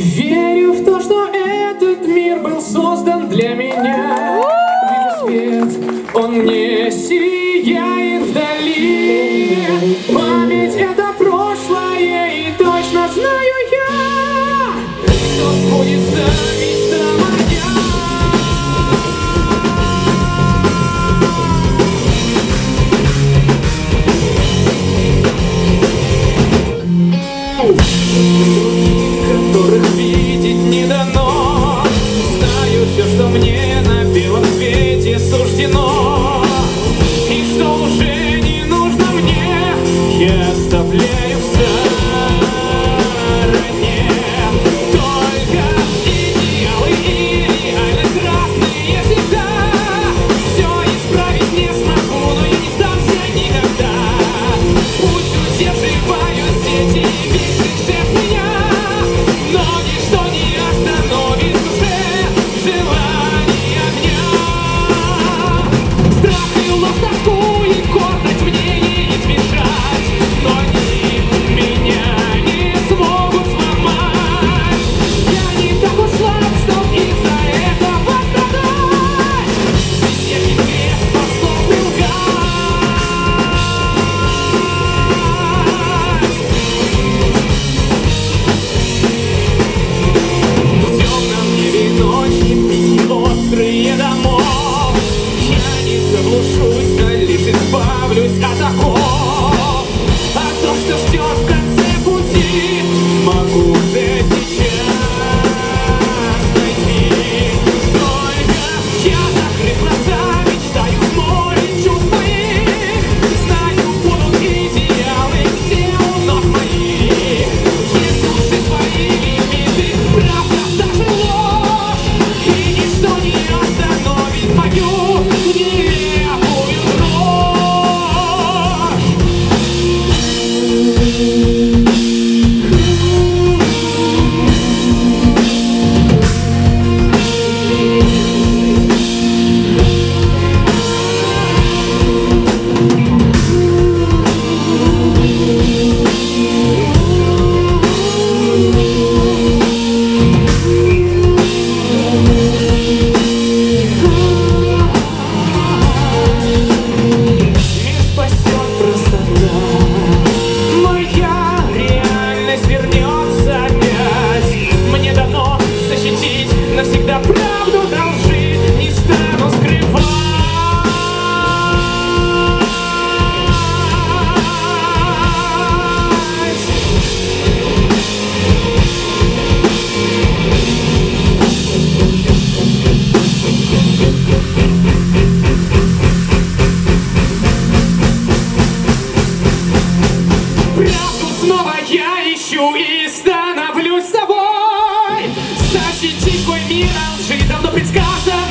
Верю в то, что этот мир был создан для меня. Вижу свет, он мне сияет вдали. Память — это прошлое, и точно знаю я, что сбудется мечта моя. Которых видеть не дано. Знаю все, что мне на белом свете суждено, и что уже не нужно мне, я оставляю в стороне. Только идеалы и реальность разные всегда. Все исправить не смогу, но я не сдамся никогда. Пусть удерживают сети вечных жертв меня, но ничто не остановит уже желание огня. Страх и ложь, тоску и гордость мне не избежать, но они меня не смогут сломать. Я не так уж слаб, чтоб из-за этого страдать. Ведь я не способен в темном небе ночи и острые домов. Я не заглушусь, но лишь избавлюсь от оков. А то, что ждет в конце пути, могу уже сейчас найти. Только я, закрыв глаза, мечтаю в море чувств моих. Знаю, будут идеалы все у ног моих. Несут ты свои лимиты, правда, даже ложь, и ничто не остановит мою нелепую дрожь. Мир спасет простота, моя реальность вернется опять. Мне дано защитить навсегда правду до лжи, не стану скрывать. Правду снова я ищу и становлюсь собой. Защитить свой мир от лжи давно предсказано.